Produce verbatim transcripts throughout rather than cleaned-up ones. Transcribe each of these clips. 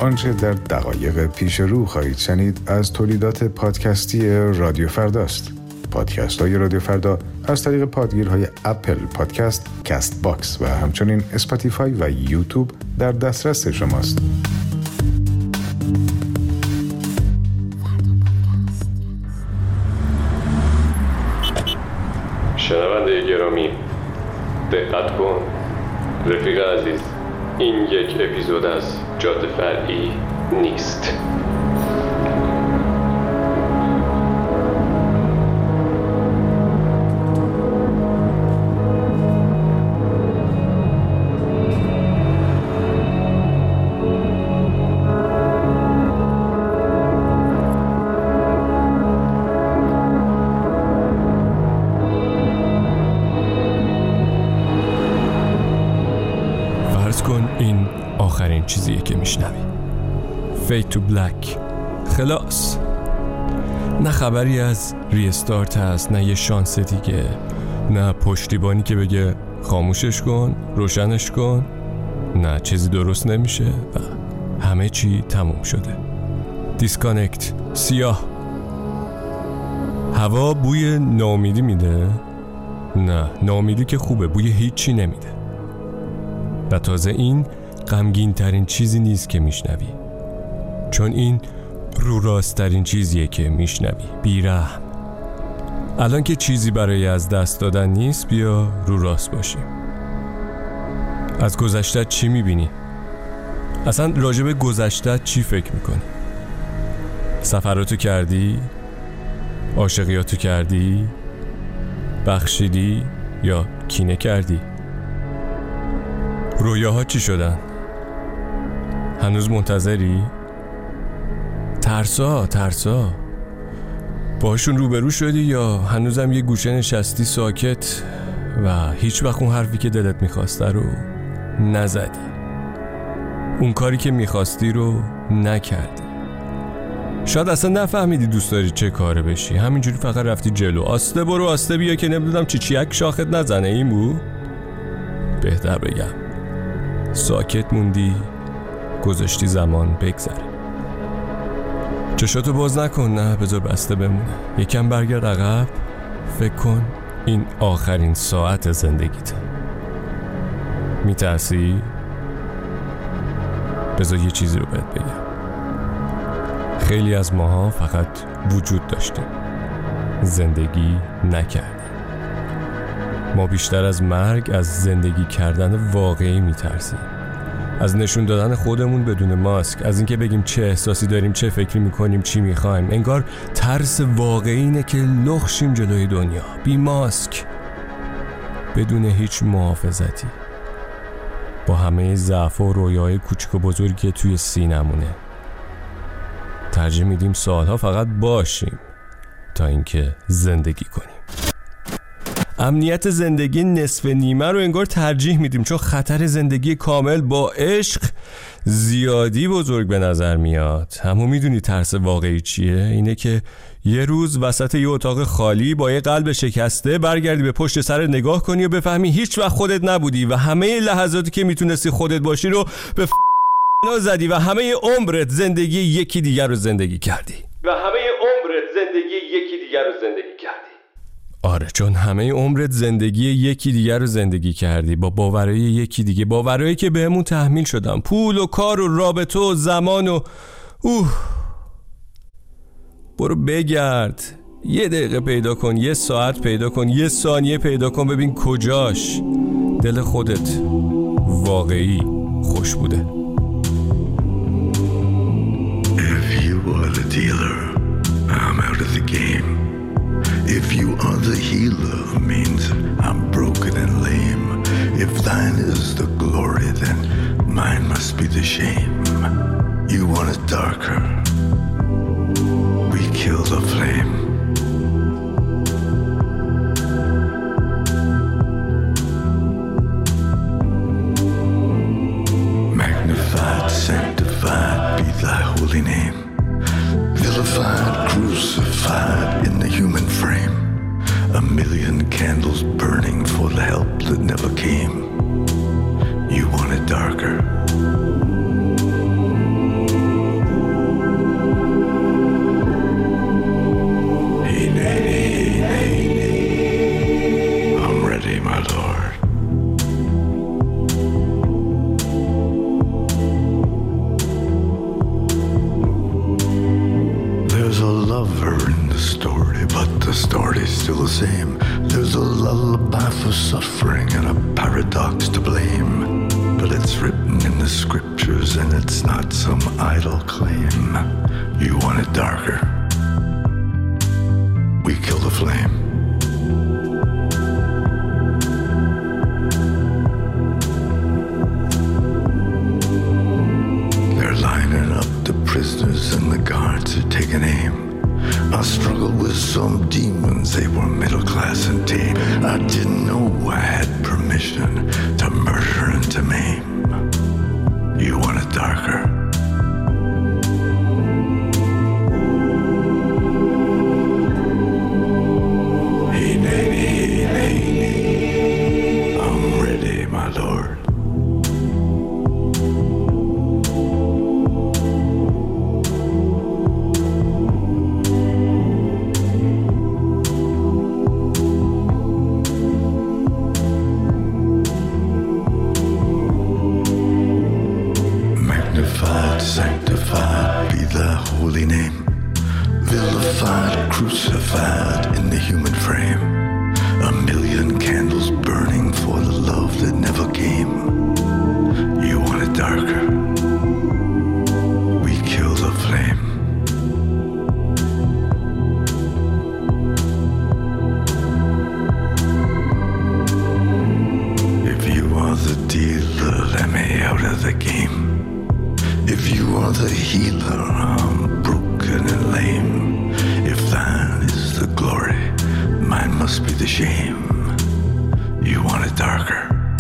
آنچه در دقایق پیش رو خواهید شنید از تولیدات پادکستی رادیو فرداست. پادکست های رادیو فردا از طریق پادگیرهای اپل پادکست، کست باکس و همچنین اسپاتیفای و یوتیوب در دسترس شماست. شنونده گرامی دقت کن، رفیق عزیز، این یک اپیزود از جاده فرعی نیست. این آخرین چیزیه که میشنوی. Fade to Black. خلاص. نه خبری از ریستارت هست، نه یه شانس دیگه، نه پشتیبانی که بگه خاموشش کن، روشنش کن. نه چیزی درست نمیشه و همه چی تموم شده. دیسکانکت. سیاه. هوا بوی ناامیدی میده؟ نه، ناامیدی که خوبه، بوی هیچی نمیده. و تازه این غمگین ترین چیزی نیست که میشنوی، چون این رو راست ترین چیزیه که میشنوی. بیرحم. الان که چیزی برای از دست دادن نیست، بیا رو راست باشیم. از گذشته چی میبینی؟ اصلا راجب گذشته چی فکر میکنی؟ سفراتو کردی؟ عاشقیاتو کردی؟ بخشیدی یا کینه کردی؟ رویاها چی شدن؟ هنوز منتظری؟ ترسا ترسا باشون روبرو شدی یا هنوزم یه گوشه نشستی ساکت و هیچ وقت اون حرفی که دلت میخواسته رو نزدی، اون کاری که میخواستی رو نکردی؟ شاید اصلا نفهمیدی دوست داری چه کاره بشی، همینجوری فقط رفتی جلو. آسته برو آسته بیا که نمیدونم چی چیک شاخت نزنه. این بود؟ بهتر بگم ساکت موندی، گذاشتی زمان بگذره. چشاتو باز نکن، نه بذار بسته بمونه. یکم برگرد عقب، فکر کن این آخرین ساعت زندگیته. میترسی؟ بذار یه چیزی رو بهت بگم. خیلی از ماها فقط وجود داشتیم، زندگی نکردیم. ما بیشتر از مرگ از زندگی کردن واقعی میترسیم، از نشون دادن خودمون بدون ماسک، از اینکه بگیم چه احساسی داریم، چه فکری میکنیم، چی میخوایم. انگار ترس واقعی اینه که لخشیم جلوی دنیا، بی ماسک، بدون هیچ محافظتی، با همه ضعف و رویای کوچک و بزرگی که توی سینمونه. ترجیح میدیم سالها فقط باشیم تا اینکه زندگی کنیم. امنیت زندگی نصف نیمه رو انگار ترجیح میدیم، چون خطر زندگی کامل با عشق زیادی بزرگ به نظر میاد. همون میدونی ترس واقعی چیه؟ اینه که یه روز وسط یه اتاق خالی با یه قلب شکسته برگردی به پشت سر نگاه کنی و بفهمی هیچ وقت خودت نبودی و همه لحظاتی که میتونستی خودت باشی رو به ف*** زدی و همه عمرت زندگی یکی دیگر رو زندگی کردی و همه عمرت زندگی یکی دیگر رو زندگی کردی. آره، چون همه عمرت زندگی یکی دیگر رو زندگی کردی، با باورهای یکی دیگه، باورهایی که بهمون تحمیل شدن، پول و کار و رابطه و زمان و اوه. برو بگرد، یه دقیقه پیدا کن، یه ساعت پیدا کن، یه ثانیه پیدا کن، ببین کجاش دل خودت واقعی خوش بوده. If you are the dealer, I'm out of the game. If you are the healer, means I'm broken and lame. If thine is the glory, then mine must be the shame. You want it darker, we kill the flame. Magnified, sanctified be thy holy name. Vilified, crucified in the human frame. A million candles burning for the help that never came. You want it darker. lover in the story, but the story's still the same. There's a lullaby for suffering and a paradox to blame. But it's written in the scriptures and it's not some idle claim. You want it darker? We kill the flame. They're lining up the prisoners and the guards are taking aim. I struggled with some demons, they were middle class and tame. I didn't know I had permission to murder and to maim. You want it darker? Hey, nanny, hey, nanny, I'm ready, my lord. Sanctified be thy holy name, vilified, crucified in the human frame. A million candles burning for the love that never came. You want it darker? We kill the flame. If you are the dealer, let me out of the game. If you are the healer, I'm broken and lame. If thine is the glory, mine must be the shame. You want it darker?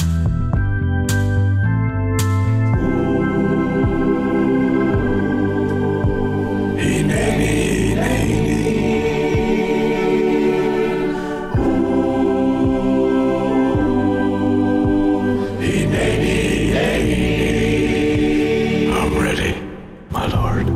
Hey, nanny, nanny. Hey, nanny, nanny. I'm ready, my lord.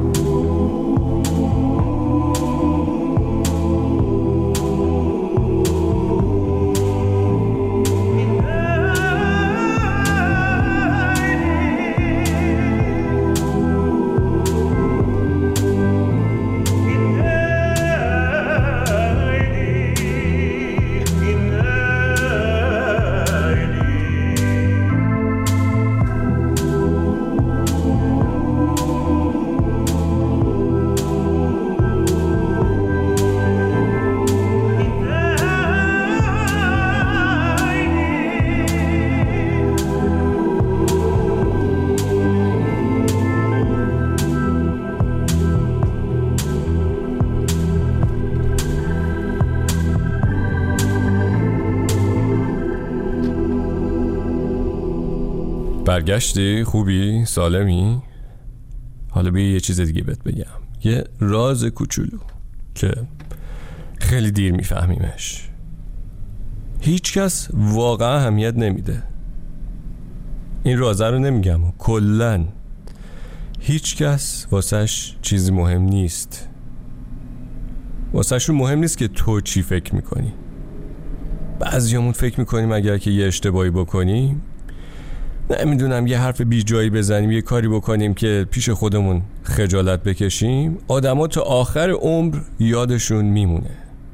برگشتی؟ خوبی؟ سالمی؟ حالا بیا یه چیز دیگه بهت بگم، یه راز کوچولو که خیلی دیر میفهمیمش. هیچ کس واقعا اهمیت نمیده. این رازه رو نمیگم، کلن هیچ کس واسش چیزی مهم نیست. واسهشون مهم نیست که تو چی فکر میکنی. بعضیامون فکر میکنیم اگر که یه اشتباهی بکنیم، نمیدونم یه حرف بی جایی بزنیم، یه کاری بکنیم که پیش خودمون خجالت بکشیم، آدما تا آخر عمر یادشون میمونه.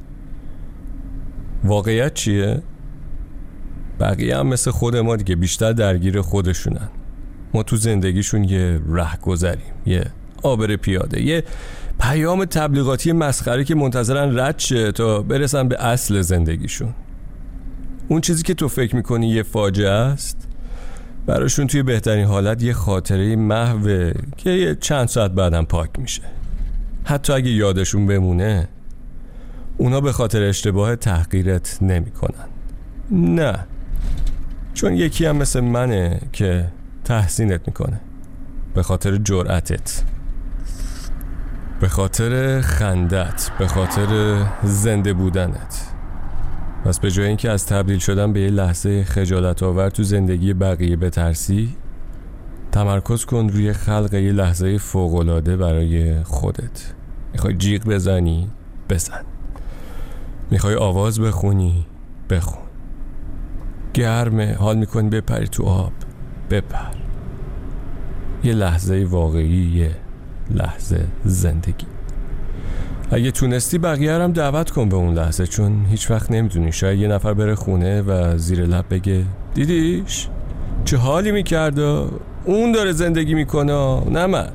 واقعیت چیه؟ بقیه هم مثل خود ما دیگه، بیشتر درگیر خودشونن. ما تو زندگیشون یه رهگذریم، یه عابر پیاده، یه پیام تبلیغاتی مسخره که منتظرن رد شه تا برسن به اصل زندگیشون. اون چیزی که تو فکر میکنی یه فاجعه است، براشون توی بهترین حالت یه خاطره محوه که یه چند ساعت بعدم پاک میشه. حتی اگه یادشون بمونه، اونا به خاطر اشتباه تحقیرت نمی کنن. نه، چون یکی هم مثل منه که تحسینت میکنه، به خاطر جرأتت، به خاطر خندت، به خاطر زنده بودنت. پس به جای اینکه از تبدیل شدن به یه لحظه خجالت آور تو زندگی بقیه بترسی، تمرکز کن روی خلق یه لحظه فوق‌العاده برای خودت. میخوای جیغ بزنی؟ بزن. میخوای آواز بخونی؟ بخون. گرمه، حال میکنی بپری تو آب؟ بپر. یه لحظه واقعی، یه لحظه زندگی. اگه تونستی بقیه هم دعوت کن به اون لحظه، چون هیچ وقت نمیدونی، شاید یه نفر بره خونه و زیر لب بگه دیدیش چه حالی میکرده، اون داره زندگی میکنه نه من.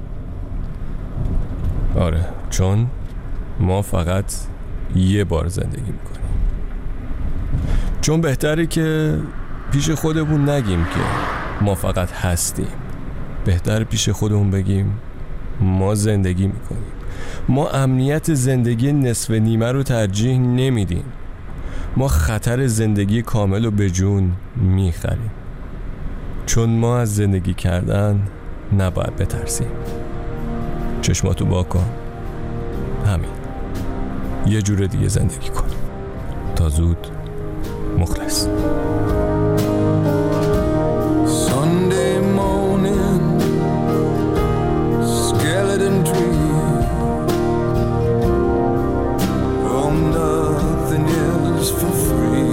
آره، چون ما فقط یه بار زندگی میکنیم. چون بهتره که پیش خودمون نگیم که ما فقط هستیم، بهتره پیش خودمون بگیم ما زندگی میکنیم. ما امنیت زندگی نصف نیمه رو ترجیح نمیدیم، ما خطر زندگی کامل رو به جون میخریم. چون ما از زندگی کردن نباید بترسیم. چشماتو با کن، همین، یه جور دیگه زندگی کن. تا زود، مخلص. Sunday morning, skeleton tree. Oh, nothing is for free.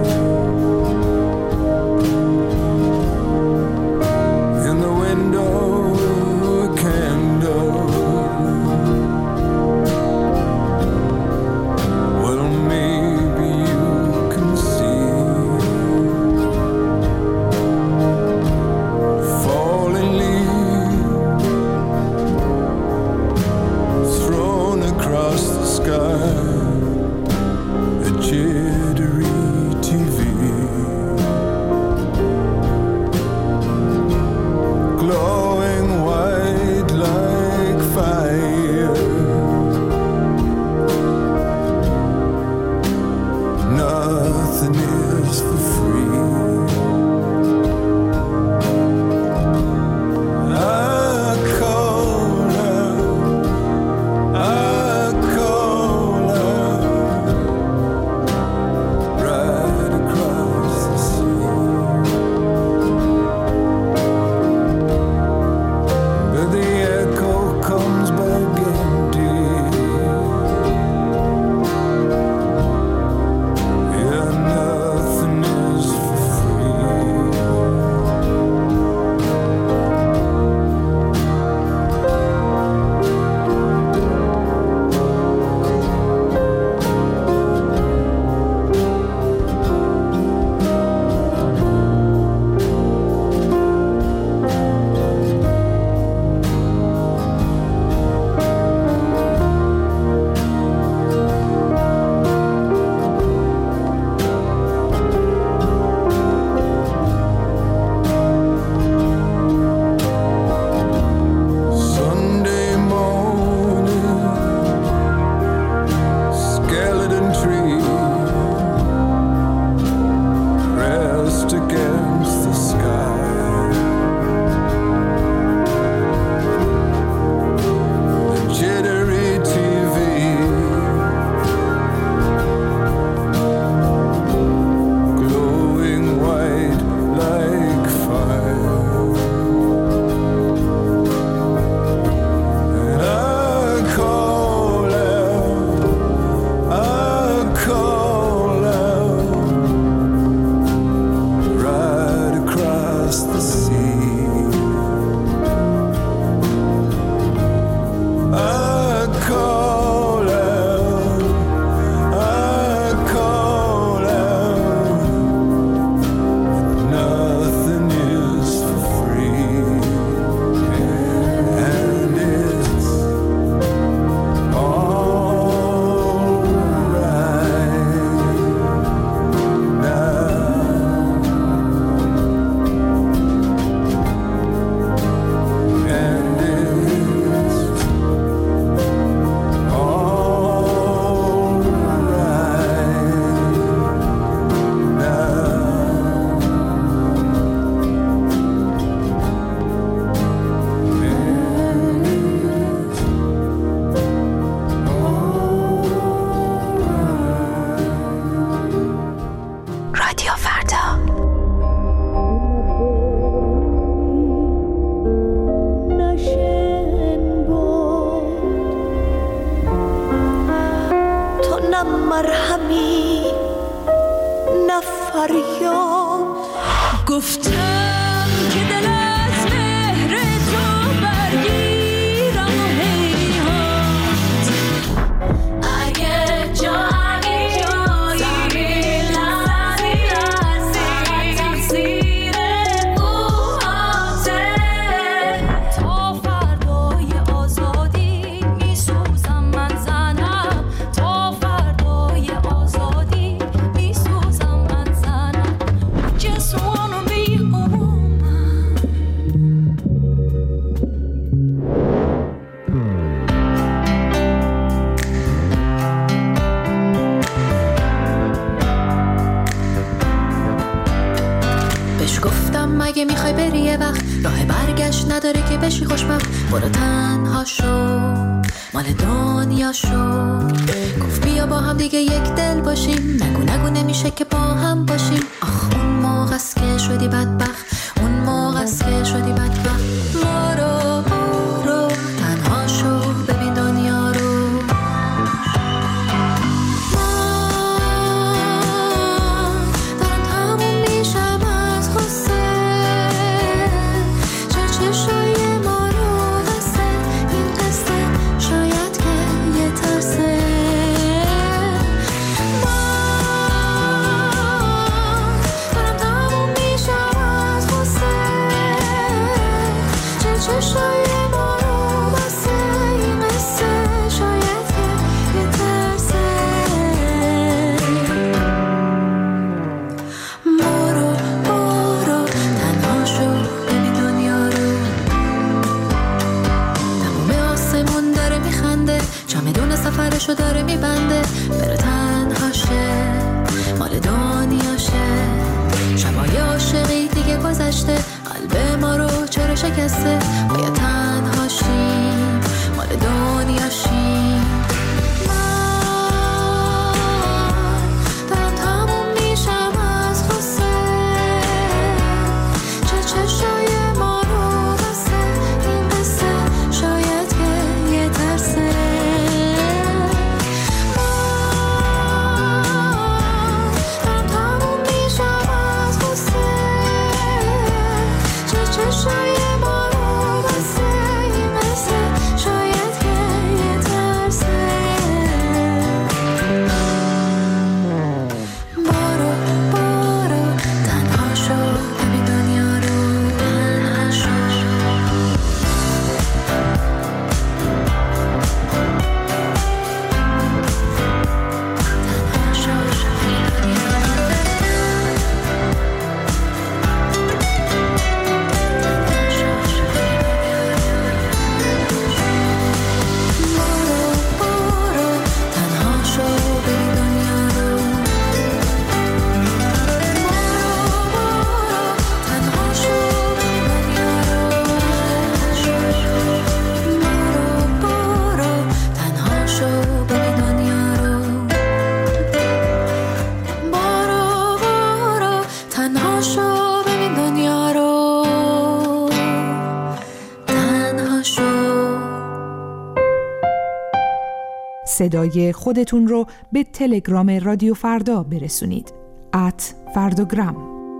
In the window, a candle. Well, maybe you can see. Falling leaves thrown across the sky. A jittery T V, glowing white like fire. Nothing is for free. I call out, I call out, right across the sea. But the echo comes back empty. Yeah, nothing is for free. Sunday morning, skeleton tree, pressed against the sky. The jittery T V, glowing white like fire. And I call out, I call out, right across the sea. I call out, I call out, nothing is for free. And it's all right now. And it's all رادیو فردا. نشین بود تو، نه مرهمی نه فریاد. گفتم که دل از مهر تو برگیرم و هیهات اگه میخوای بری یه وقت راه برگشت نداره که بشی خوشبخت. برو تنها شو مال دنیا شو. گفت بیا با هم دیگه یک دل باشیم. نگو نگو نمیشه که با هم باشیم. آخ اون موقع است که شدی بدبخت. اون موقع است که شدی بدبخت. برو برو تنها شو ببین دنیا رو. سفرشو داره میبنده بره تنها شه مال دنیا شه. شبای عاشقی دیگه گذشته قلب ما رو چرا شکسته. باید تنها شیم مال دنیا شیم. من دارم تموم میشم از غصه. چه چشای ما رو بسته این قصه. شاید که یه ترسه. صدای خودتون رو به تلگرام رادیو فردا برسونید. ات فرداگرام.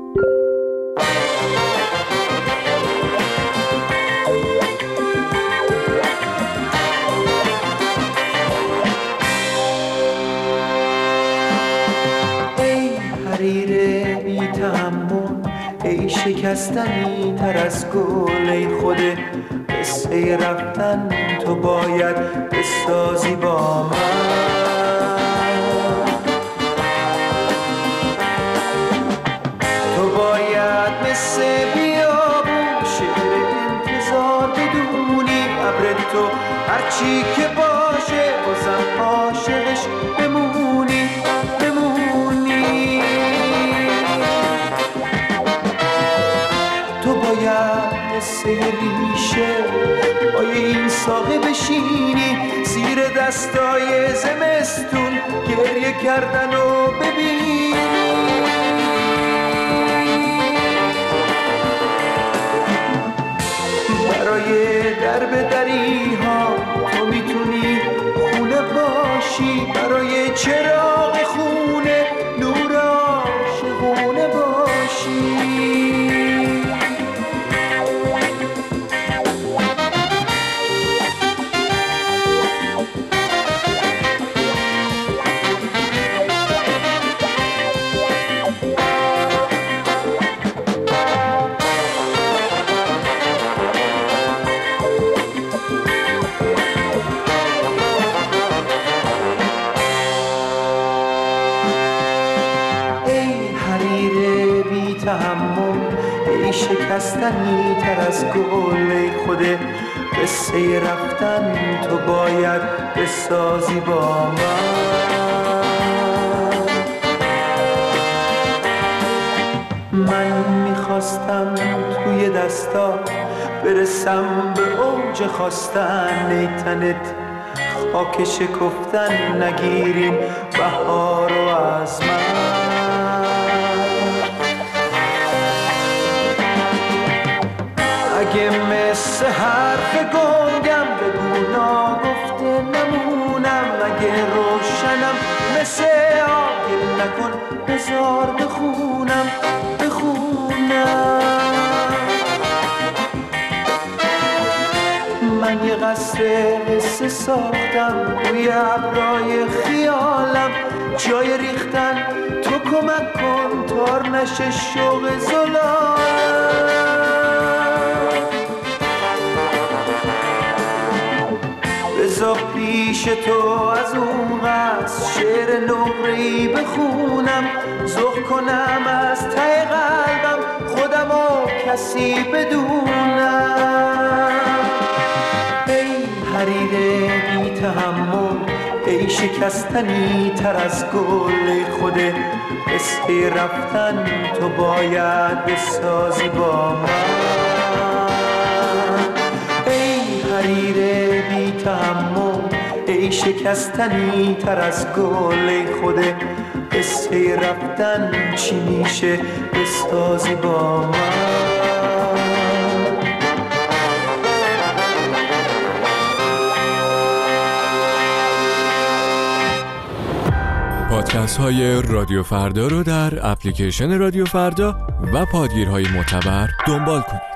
ای حریر بی تحمل، ای شکستنی تر از گل، ای خود قصه رفتن تو باید بسازی با من. تو باید مثل بیابون شعر انتظار بدونی. ابر تو هرچی که باشه بازم عاشقش بمونی بمونی. تو باید مثل ریشه پای این ساقه بشینی، زیر دستای زمستون گریه کردن و ببینی. برای درب دری ها تو میتونی خونه باشی، برای چراغ خونه نور عاشقونه باشی. شکستنی تر از گل، ای خود قصه رفتن تو باید بسازی با من. من میخواستم ساختم توی دستا برسم به اوج خواستن نیتنت خاک شکفتن نگیریم بهار و از من. اگه مثل حرف گنگم بگو ناگفته نمونم، اگه روشنم مثل آگل نکن بذار بخونم بخونم. من یه قصر حس ساختم روی ابرای خیالم، جای ریختن تو کمک کن تار نشه شوق زلالم. بذار پیش تو از اون قصر شعر نقره‌ای بخونم، ذوق کنم از ته قلبم خودم و کسی بدونم. ای حریر بی تحمل، ای شکستنی تر از گل، ای خود قصه رفتن تو باید بسازی با من. ای حریر بی تحمل، ای شکستنی تر از گل، ای خود قصه رفتن چی میشه بسازی با من. پادکست های رادیو فردا رو در اپلیکیشن رادیو فردا و پادگیرهای معتبر دنبال کنید.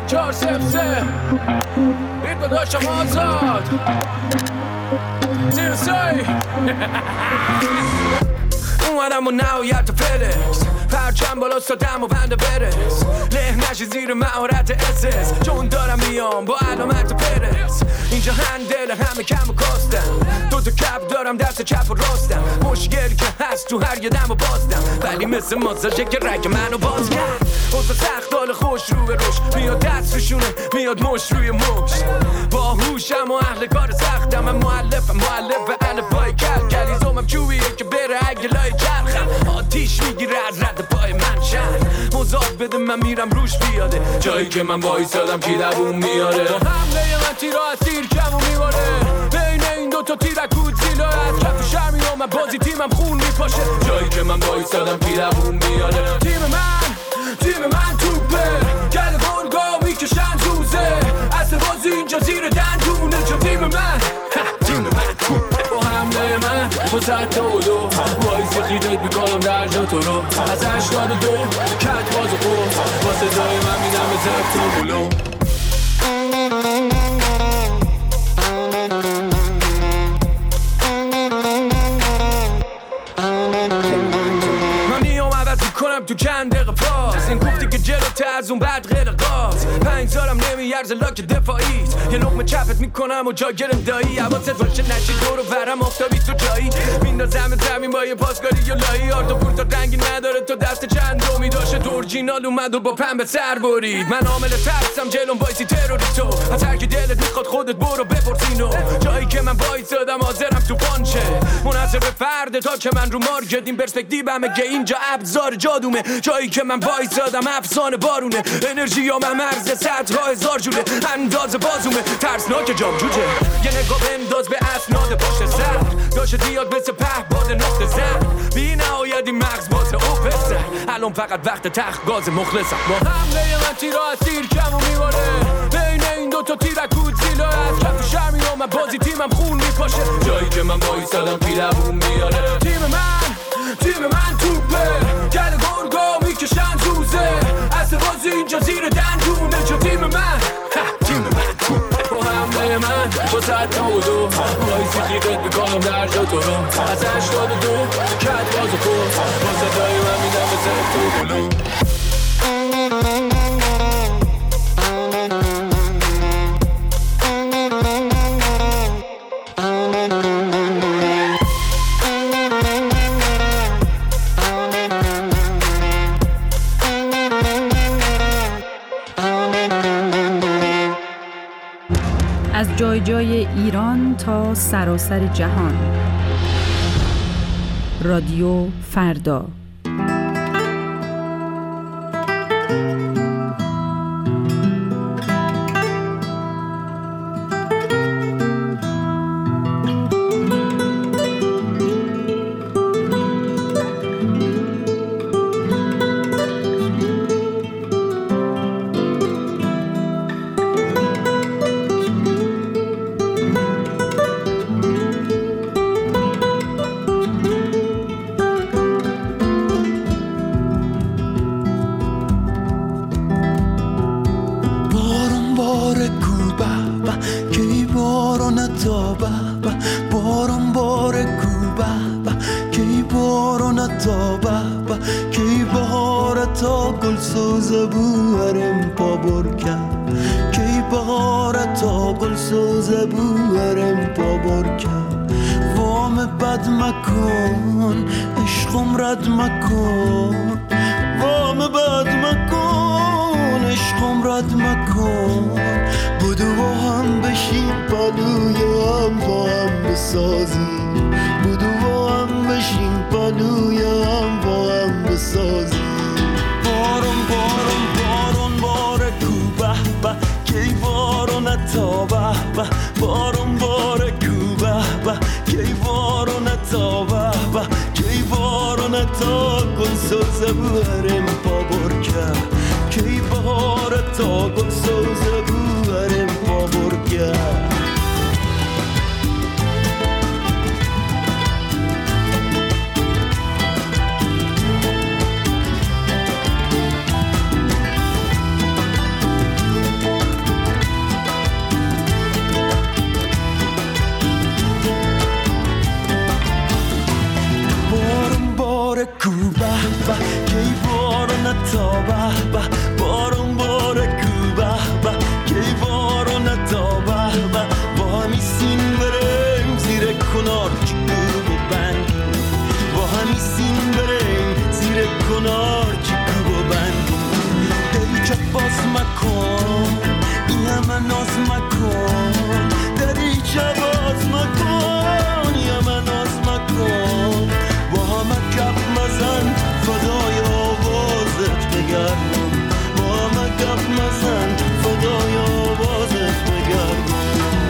چهار صفر سه بیت داشتم آزاد زیر سای اومدم و نهایت فلکس پرچم بالا سادم و بنده برس له نشی زیر مهارت اسس چون دارم میام با علامت پرس اینجا هندل همه کم و کاستم دو تا کپ دارم دست چپ و راستم مشکلی که هست تو هر یه دم و بازدم ولی مثل ماساژه که رگ منو باز کرد اوزا سخت حال خوش رو به روش میاد دست روشونه میاد مش روی مش با هوشم و اهل کار سختم من مؤلفم مؤلف الفبای کل کلیزومم چوبیه که بره اگه لای چرخم آتیش میگیره از رد پای من شهر مزاد بده من میرم روش بیاده جایی که من وایسادم کی دووم میاره با حمله من تیرا از تیر کم و میباره بین این دوتا تیرکود زیلا از کف شهر میام بازی تیمم خون میپاشه جایی که من وایسادم کی دووم میاره تیم من تیم من توپه گل گرگا میکشن زوزه اصل بازی اینجا زیر دندونه چون تیم من تیم من توپه با حمله من با ست و دو وایسی خیدت میکنم در جا تو رو از هشتاد و دو کت باز و خوب با صدای من میدم به زفت و بلو کنم تو چند دقیقه پاس این گفتی که جلوت از اون بعد غیر قاس پنج سالم نمیارزه لاک دفاعیت یه لقمه چپت میکنم و جا گرم دایی حواست باشه نشی دور و برم آفتابی تو جایی میندازم زمین با یه پاسکاری یا لایی آرد و پورتا رنگی نداره تو دست چند دومی داشته دورجینال اومد و با پنبه سر برید من عامل ترسم جلوم بایسی تروریستو از هر کی دلت میخواد خودت برو بپرسینو جایی که من وایسادم حاضرم تو پانچه منحصر به فرد تا که من رو مارکت این پرسپکتیومه که اینجا ابزار جادومه جایی که من وایسادم افسانه بارونه انرژی یا من مرز صدها هزار جوره انداز بازومه ترسناک جام جوجه یه نگاه بنداز به اسناد پشت سر داشته دیاد مثل پهباد نقطه زن بی نهایتی مغز باز او پسر الان فقط وقت تخت گاز مخلصم با حمله من تیرا از تیر کم و میباره بین این دوتا تیرکود زیلا از کف شهر میام بازی تیمم خون میپاشه جایی که من وایسادم کی دووم میاره تیم من تیم من توپه گل گرگا میکشن زوزه اصل بازی اینجا زیر دندونه چون تیم من تیم من توپه با حمله من با ست و دو وایسی خیدت میکنم در جا تو رو از هشتاد و دو کت باز و خوب با صدای من میدم به زفت و بلو از جای جای ایران تا سراسر جهان رادیو فردا به به بارون باره کو به به کی بارون تا به به با همی سین بریم زیر کنار که کو بند با همی سین بریم زیر کنار که کو بند دریچه باز مکن این همه ناز مکن دریچه باز مکن این همه ناز مکن با همه کف مزن فدای آوازت بگردم با همه کف مزن فدای آوازت بگردم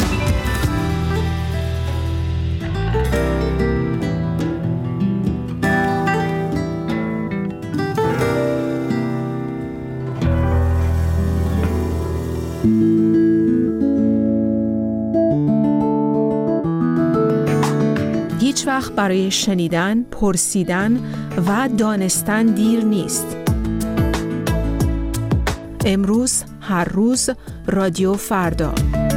هیچ وقت برای شنیدن، پرسیدن و دانستن دیر نیست. امروز، هر روز، رادیو فردا.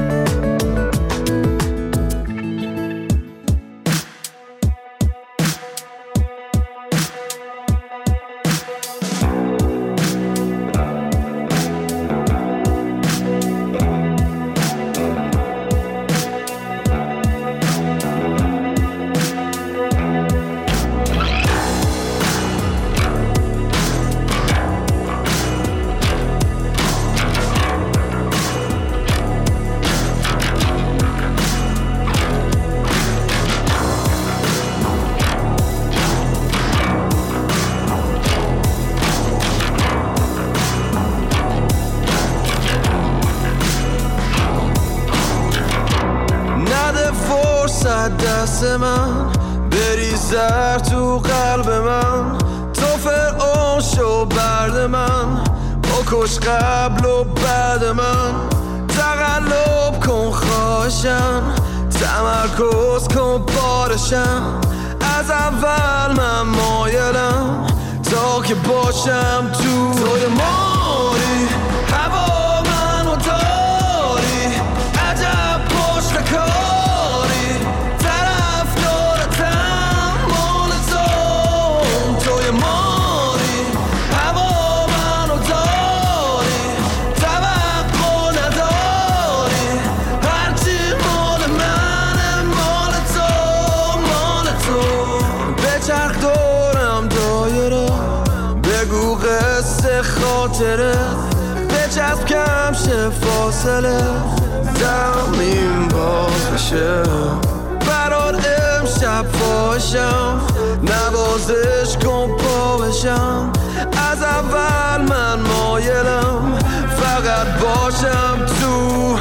دست من بریزر تو قلب من تو فرعون شو برد من بکش قبل و بعد من تقلب کن خواهشم تمرکز کن بارشم از اول من مایلم تا که باشم تو توی ماری هوا منو داری عجب پشت کاری طرف دارتم مال تو توی ماری هوا منو داری توقع نداری هرچی مال منه مال تو مال تو بچرخ دورم دایره بگو قصه خاطره بچسب کم شه فاصله دمیم باز بشه برات امشب فاشم نوازش کن پا بشم از اول من مایلم فقط باشم تو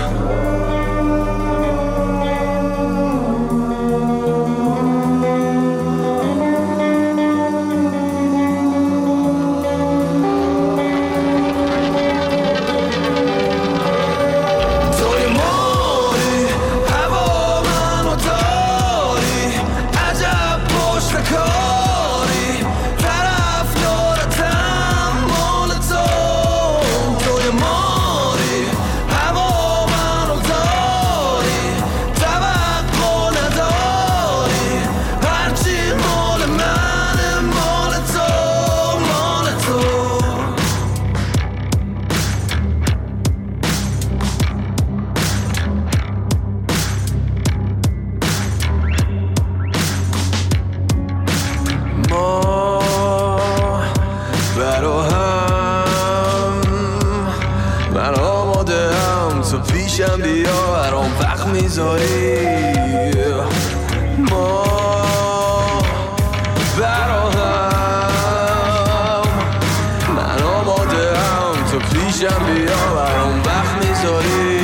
بیا برام وقت میذاری ما برا هم من آماده هم تو پیشم بیا برام وقت میذاری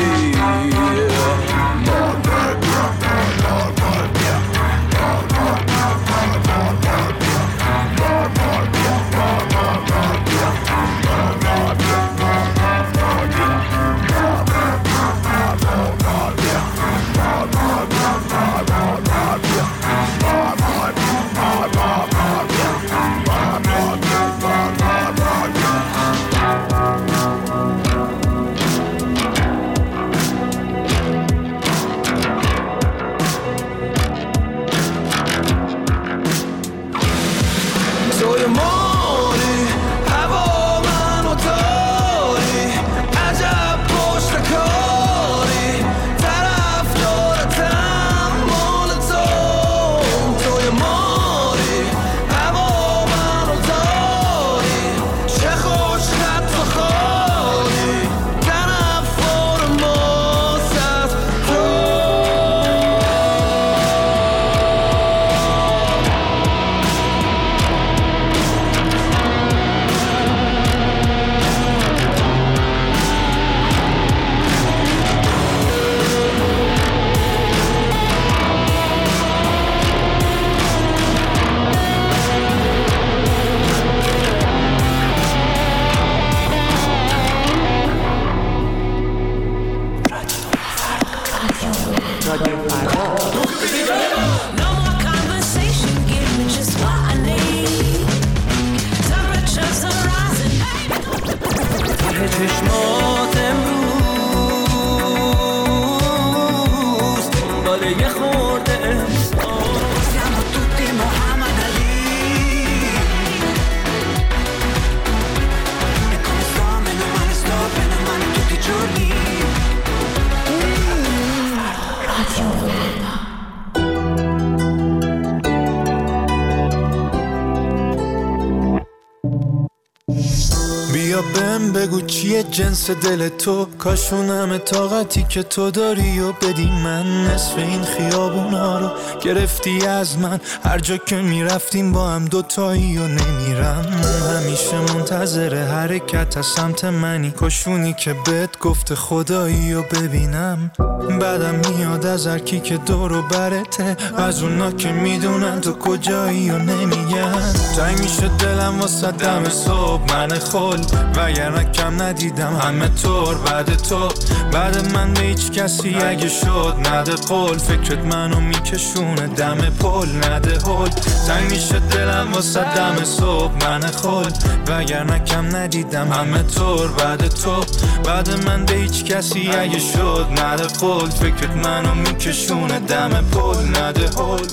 بیا بهم بگو چیه جنس دل تو، کاشونم طاقتی که تو داری و بدی من. نصف این خیابونا رو گرفتی از من، هر جا که میرفتیم با هم دوتایی و نمیرم. همیشه منتظر حرکت از سمت منی، کاشونی که بهت گفته خدایی و ببینم. بعدم میاد از هر کی که دور و برته، از اونا که میدونن تو کجایی و نمیگن. تنگ میشه دلم واسه دم صبح من خل، وگرنه کم ندیدم همه طور بعد تو. بعد من به هیچ کسی اگه شد نده قول، فکرت منو میکشونه دم پل نده هل. تنگ میشه دلم واسه دم صبح من خل، وگرنه کم ندیدم همه طور بعد تو. بعد من به هیچ کسی اگه شد نده قول، فکرت منو میکشونه دم پل نده هل.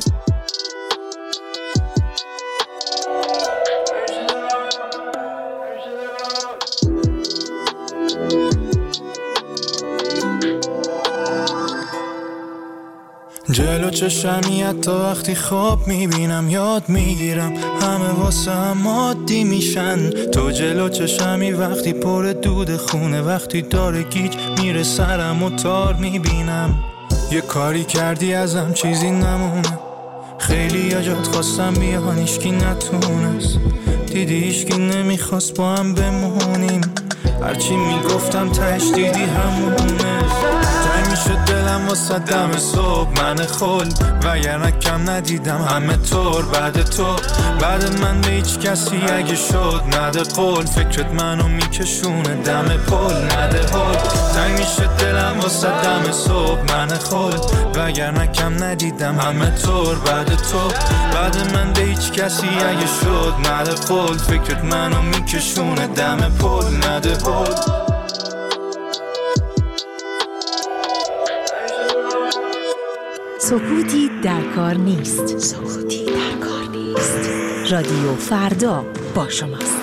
جلو چشمی حتی وقتی خواب میبینم یاد میگیرم، همه واسه هم عادی میشن. تو جلو چشمی وقتی پر دود خونه، وقتی داره گیج میره سرم و تار میبینم. یه کاری کردی ازم چیزی نمونه، خیلی یا جات خواستم بیان ایشکی نتونست. دیدی ایشکی نمیخواست با هم بمونیم، هرچی میگفتم تش دیدی همونه. تنگ میشه دلم واسه دم صبح من خل، وگرنه کم ندیدم همه طور بعد تو. بعد من به هیچ کسی اگه شد نده قول، فکرت منو میکشونه دم پل نده هل. تنگ میشه دلم واسه دم صبح من خل، وگرنه کم ندیدم همه طور بعد تو. بعد من به هیچ کسی اگه شد نده قول، فکرت منو میکشونه دم پل نده هل. سکوتی در کار نیست. سکوتی در کار نیست. رادیو فردا با شماست.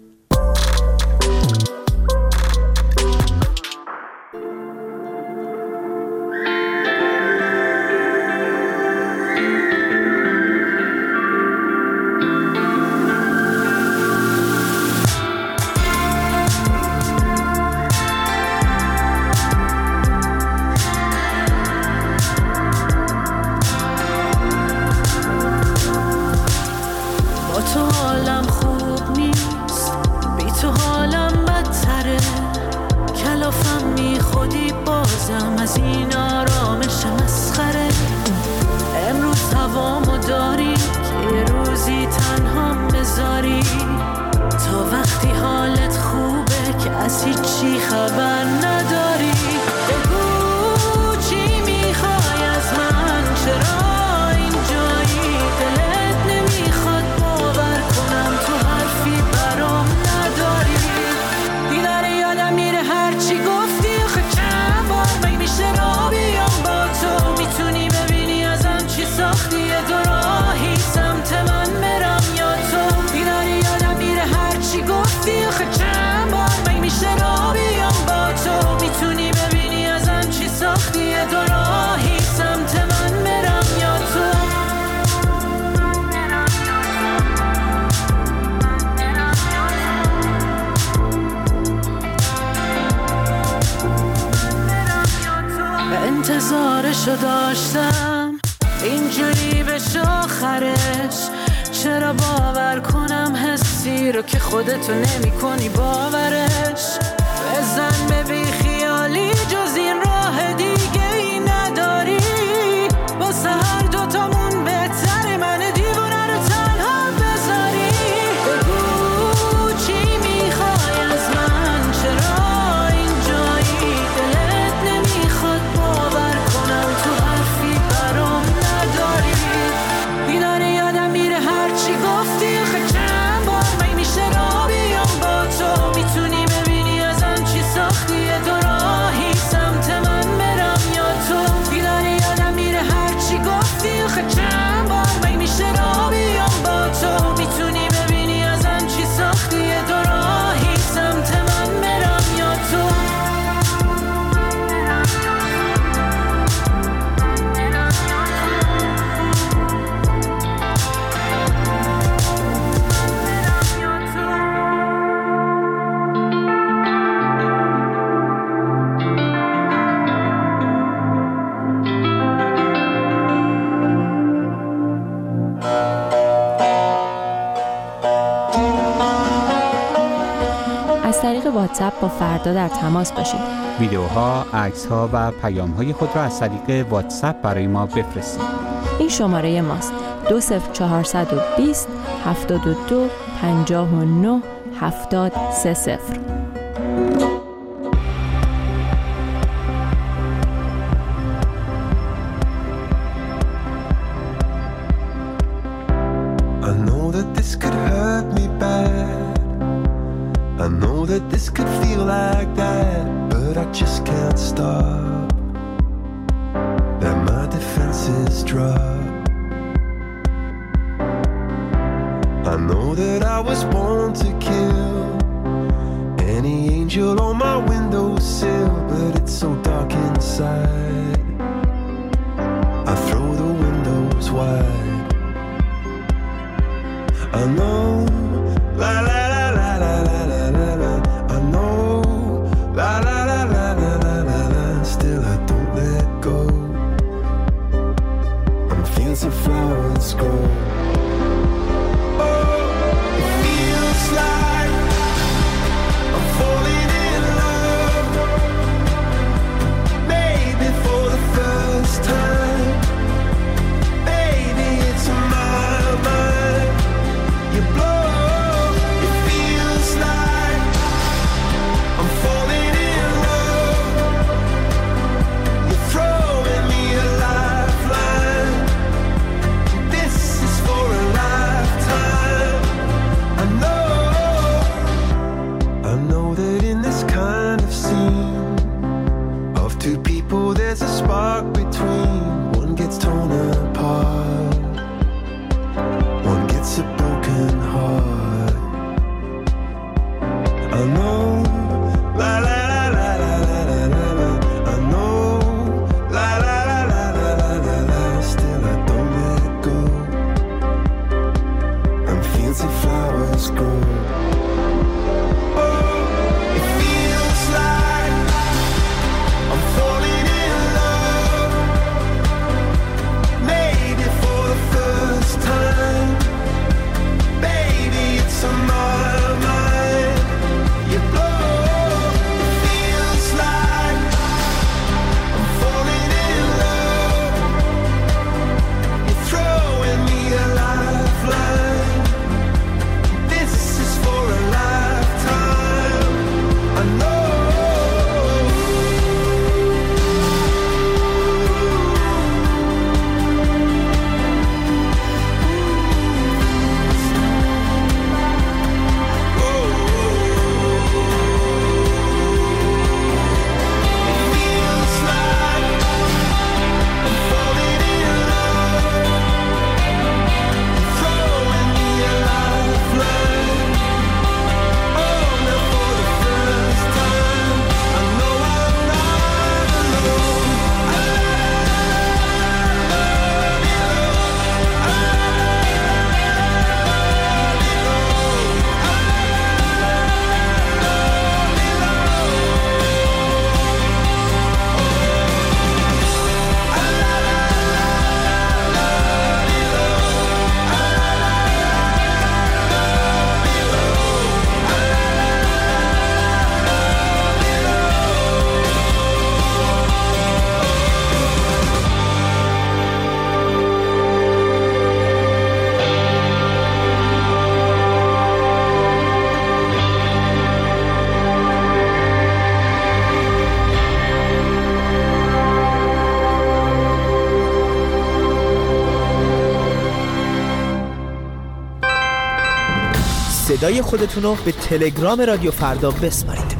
انتظارشو داشتم اینجوری بشه آخرش، چرا باور کنم حسی رو که خودتو نمی کنی باورش. بزن به بی خیالی جز این راه دیگه ای نداری، واسه هر دوتامون بهتره من دیوونه رو تنها بذاری. بگو چی میخوای از من، چرا اینجایی، دلت نمیخواد باور کنم تو حرفی برام نداری. بیداره یادم میره هرچی گفتی، آخه چند بار می میشه را بیام با تو. از طریق واتساپ با فردا در تماس باشید. ویدیوها، عکس‌ها و پیام‌های خود را از طریق واتساپ برای ما بفرستید. این شماره ماست: دو صفر چهارصد و بیست هفتاد و دو پنجاه و نه هفتاد سه صفر. I know that this could hurt me bad. I know that this could feel like that, but I just can't stop. That my defenses drop. I know that I was born to kill any angel on my windowsill, but it's so dark inside. I throw the windows wide. I know, la la la la la la la la la. I know, la la la la la la la la. Still I don't let go. I'm fields of flowers grow. Oh, it feels like I'm falling in love. Maybe for the first time. Baby, it's on my mind. You blow, it feels like I'm falling in love. You're throwing me a lifeline. This is for a lifetime. I know, I know that in this kind of scene of two people there's a spark between. One gets torn apart, one gets a broken heart. I know, la la la la la la la la la. I know, la la la la la la la la. Still I don't let go. And fields of flowers grow. Oh, it feels like I'm falling in love. Maybe for the first time. Baby, it's on my mind. You blow, it feels like I'm falling in love. You're throwing me a lifeline. This is for a lifetime. I know. صدای خودتون رو به تلگرام رادیو فردا بسپارید.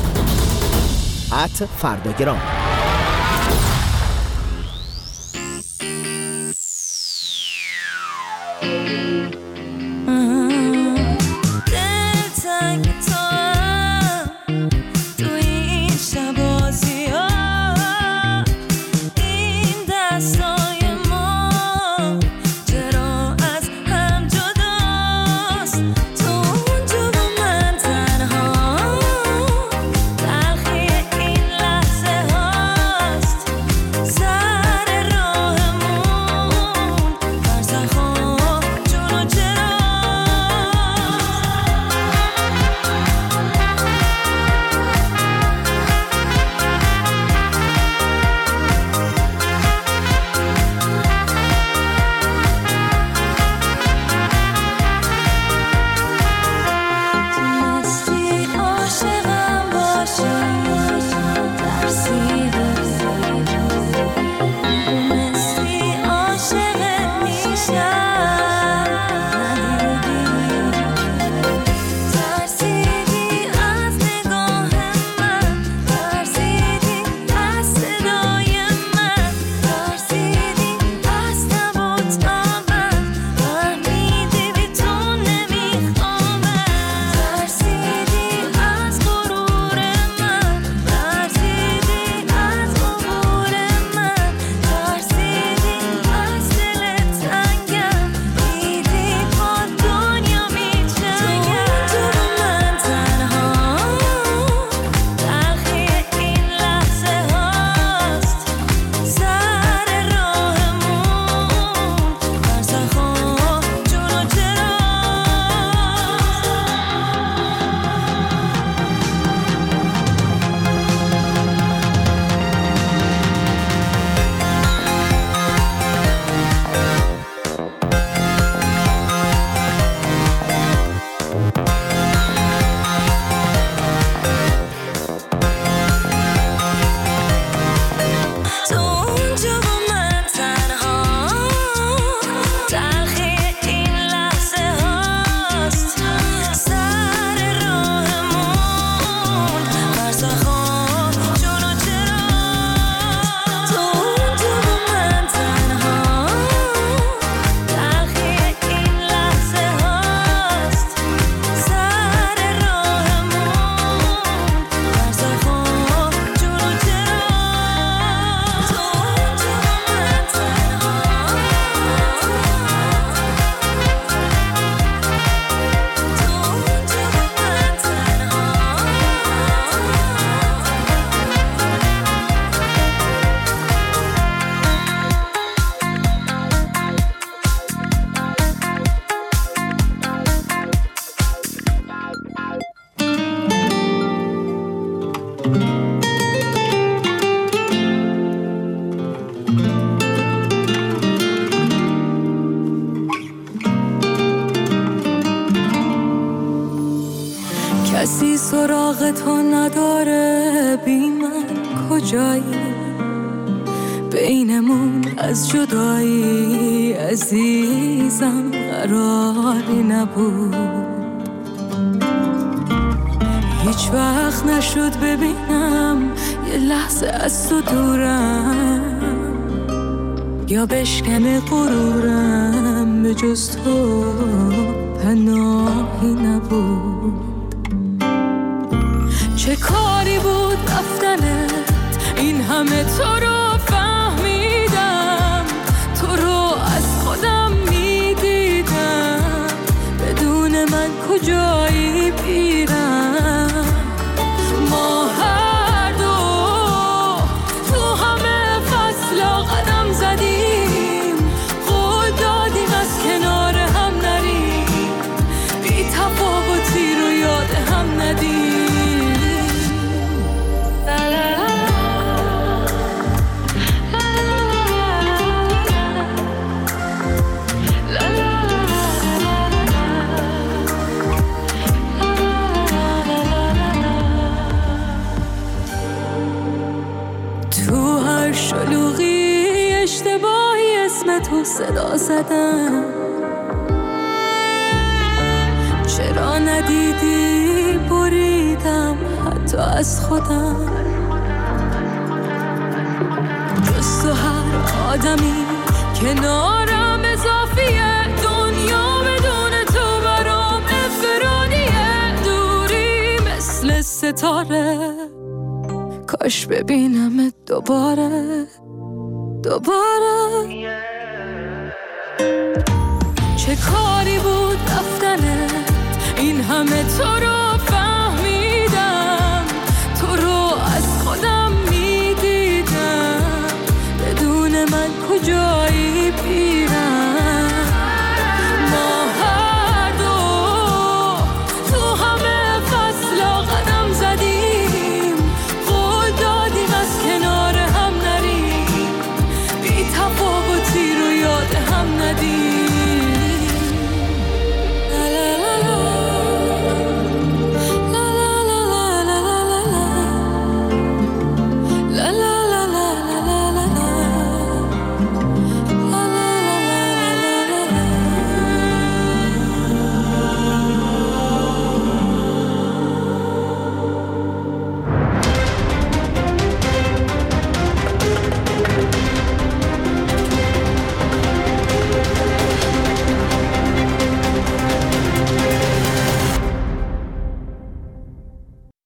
ات فرداگرام. تلخی این لحظه ها چراغ تو نداره بی من کجایی، بینمون از جدایی عزیزم قراری نبود. هیچ وقت نشد ببینم یه لحظه از تو دورم، یا بشکنه غرورم، به جز تو پناهی نبود. چه کاری بود رفتنت، این همه تو رو فهمیدم، تو رو از خودم میدیدم، بدون من کجایی بیرم. ما هر دو تو همه فصلا قدم زدیم، قول دادیم از کنار هم نریم، بی تفاوتی رو یاد هم ندیم. شلوغی اشتباهی اسم تو صدا زدم، چرا ندیدی بریدم حتی از خودم. جز تو هر آدمی کنارم اضافیه، دنیا بدون تو برام انفرادیه. دوری مثل ستاره، کاش ببینمت دوباره دوباره. چه کاری بود رفتنت، این همه تو رو